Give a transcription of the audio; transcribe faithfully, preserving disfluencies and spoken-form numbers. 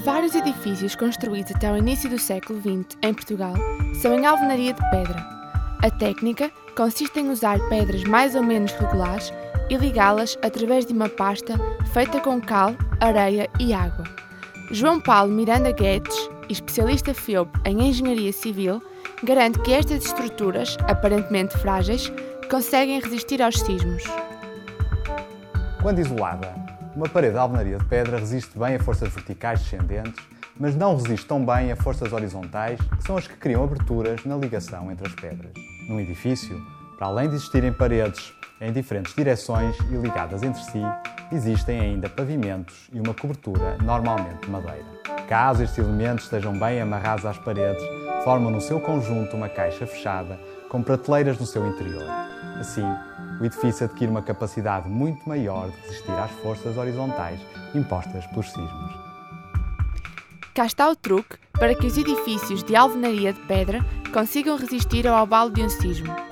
Vários edifícios construídos até ao início do século vinte em Portugal são em alvenaria de pedra. A técnica consiste em usar pedras mais ou menos regulares e ligá-las através de uma pasta feita com cal, areia e água. João Paulo Miranda Guedes, especialista F E O P em Engenharia Civil, garante que estas estruturas, aparentemente frágeis, conseguem resistir aos sismos. Quando isolada, uma parede de alvenaria de pedra resiste bem a forças verticais descendentes, mas não resiste tão bem a forças horizontais, que são as que criam aberturas na ligação entre as pedras. Num edifício, para além de existirem paredes em diferentes direções e ligadas entre si, existem ainda pavimentos e uma cobertura, normalmente de madeira. Caso estes elementos estejam bem amarrados às paredes, formam no seu conjunto uma caixa fechada com prateleiras no seu interior. Assim, o edifício adquire uma capacidade muito maior de resistir às forças horizontais impostas pelos sismos. Cá está o truque para que os edifícios de alvenaria de pedra consigam resistir ao abalo de um sismo.